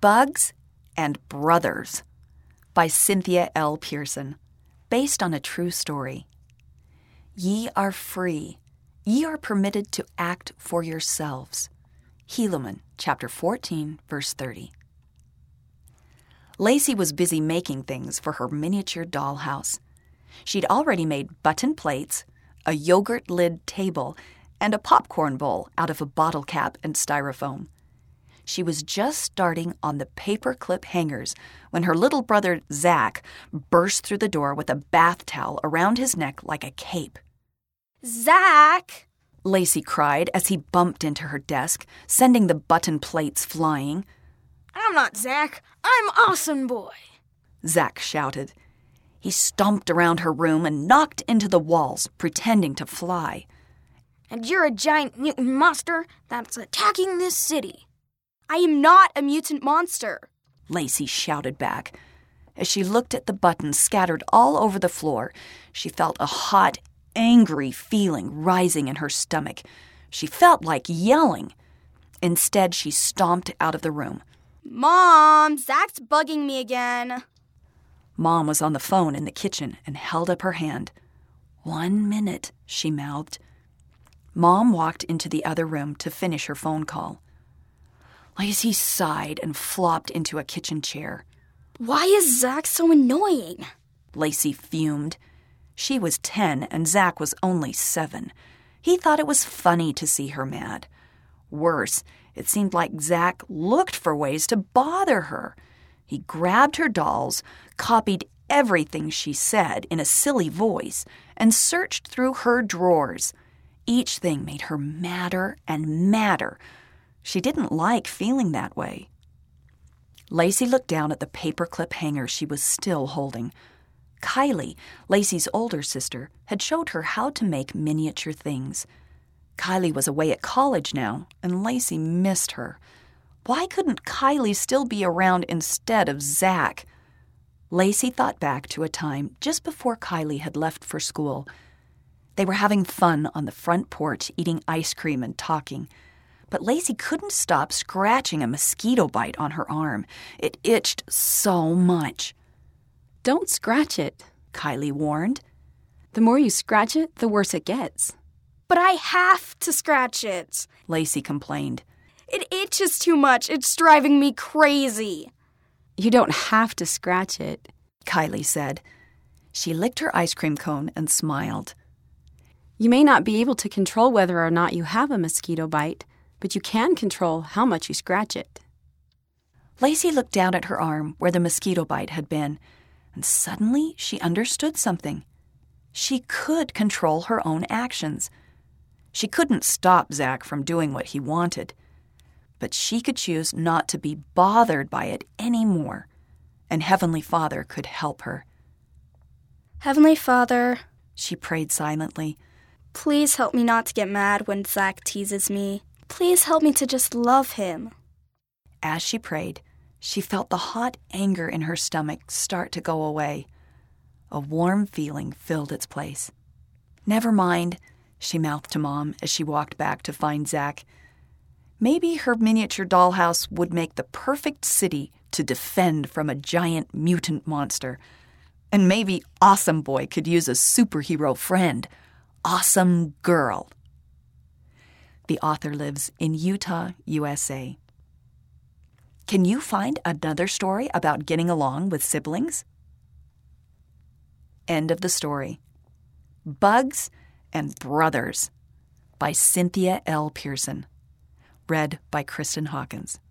Bugs and Brothers by Cynthia L. Pearson, based on a true story. Ye are free. Ye are permitted to act for yourselves. Helaman, chapter 14, verse 30. Lacey was busy making things for her miniature dollhouse. She'd already made button plates, a yogurt lid table, and a popcorn bowl out of a bottle cap and styrofoam. She was just starting on the paperclip hangers when her little brother, Zach, burst through the door with a bath towel around his neck like a cape. "Zach!" Lacey cried as he bumped into her desk, sending the button plates flying. "I'm not Zach. I'm Awesome Boy," Zach shouted. He stomped around her room and knocked into the walls, pretending to fly. "And you're a giant mutant monster that's attacking this city." "I am not a mutant monster," Lacey shouted back. As she looked at the buttons scattered all over the floor, she felt a hot, angry feeling rising in her stomach. She felt like yelling. Instead, she stomped out of the room. "Mom, Zach's bugging me again." Mom was on the phone in the kitchen and held up her hand. 1 minute, she mouthed. Mom walked into the other room to finish her phone call. Lacey sighed and flopped into a kitchen chair. "Why is Zach so annoying?" Lacey fumed. She was 10 and Zach was only 7. He thought it was funny to see her mad. Worse, it seemed like Zach looked for ways to bother her. He grabbed her dolls, copied everything she said in a silly voice, and searched through her drawers. Each thing made her madder and madder. She didn't like feeling that way. Lacey looked down at the paperclip hanger she was still holding. Kylie, Lacey's older sister, had showed her how to make miniature things. Kylie was away at college now, and Lacey missed her. Why couldn't Kylie still be around instead of Zach? Lacey thought back to a time just before Kylie had left for school. They were having fun on the front porch, eating ice cream and talking. But Lacey couldn't stop scratching a mosquito bite on her arm. It itched so much. "Don't scratch it," Kylie warned. "The more you scratch it, the worse it gets." "But I have to scratch it," Lacey complained. "It itches too much. It's driving me crazy." "You don't have to scratch it," Kylie said. She licked her ice cream cone and smiled. "You may not be able to control whether or not you have a mosquito bite, but you can control how much you scratch it." Lacey looked down at her arm where the mosquito bite had been, and suddenly she understood something. She could control her own actions. She couldn't stop Zach from doing what he wanted, but she could choose not to be bothered by it anymore, and Heavenly Father could help her. "Heavenly Father," she prayed silently, "please help me not to get mad when Zach teases me. Please help me to just love him." As she prayed, she felt the hot anger in her stomach start to go away. A warm feeling filled its place. "Never mind," she mouthed to Mom as she walked back to find Zach. Maybe her miniature dollhouse would make the perfect city to defend from a giant mutant monster. And maybe Awesome Boy could use a superhero friend, Awesome Girl. The author lives in Utah, USA. Can you find another story about getting along with siblings? End of the story. Bugs and Brothers by Cynthia L. Pearson. Read by Kristen Hawkins.